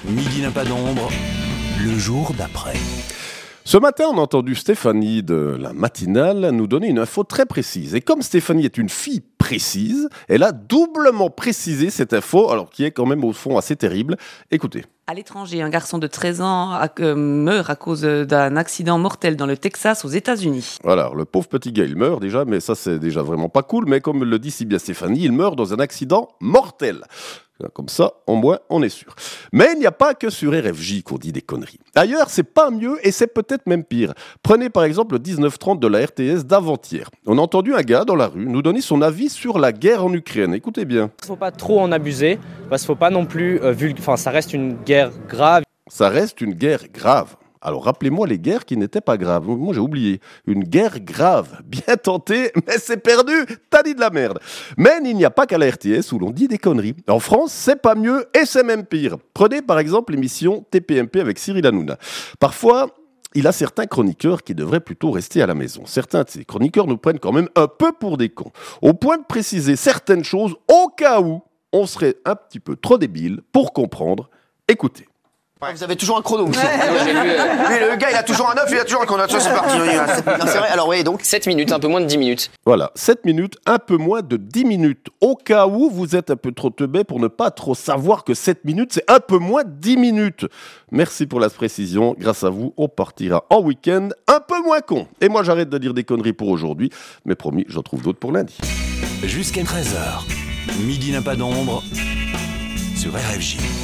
Midi n'a pas d'ombre, le jour d'après. Ce matin, on a entendu Stéphanie de la matinale nous donner une info très précise. Et comme Stéphanie est une fille précise, elle a doublement précisé cette info, alors qui est quand même au fond assez terrible. Écoutez. À l'étranger, un garçon de 13 ans meurt à cause d'un accident mortel dans le Texas, aux États-Unis. Voilà, alors, le pauvre petit gars, il meurt déjà, mais ça c'est déjà vraiment pas cool. Mais comme le dit si bien Stéphanie, il meurt dans un accident mortel. Comme ça, au moins, on est sûr. Mais il n'y a pas que sur RFJ qu'on dit des conneries. Ailleurs, c'est pas mieux et c'est peut-être même pire. Prenez par exemple le 19h30 de la RTS d'avant-hier. On a entendu un gars dans la rue nous donner son avis sur la guerre en Ukraine. Écoutez bien. Il ne faut pas trop en abuser, parce qu'il ne faut pas non plus... ça reste une guerre grave. Ça reste une guerre grave. Alors rappelez-moi les guerres qui n'étaient pas graves. Moi j'ai oublié. Une guerre grave. Bien tenté, mais c'est perdu. T'as dit de la merde. Mais il n'y a pas qu'à la RTS où l'on dit des conneries. En France, c'est pas mieux et c'est même pire. Prenez par exemple l'émission TPMP avec Cyril Hanouna. Parfois, il a certains chroniqueurs qui devraient plutôt rester à la maison. Certains de ces chroniqueurs nous prennent quand même un peu pour des cons. Au point de préciser certaines choses au cas où on serait un petit peu trop débile pour comprendre. Écoutez. Vous avez toujours un chrono aussi. Le gars, il a toujours un 9, il a toujours un chrono. C'est parti. Non, c'est vrai. Alors, oui, donc. 7 minutes, un peu moins de 10 minutes. Voilà, 7 minutes, un peu moins de 10 minutes. Au cas où vous êtes un peu trop teubé pour ne pas trop savoir que 7 minutes, c'est un peu moins de 10 minutes. Merci pour la précision. Grâce à vous, on partira en week-end un peu moins con. Et moi, j'arrête de dire des conneries pour aujourd'hui. Mais promis, j'en trouve d'autres pour lundi. Jusqu'à 13h, Midi n'a pas d'ombre sur RFJ.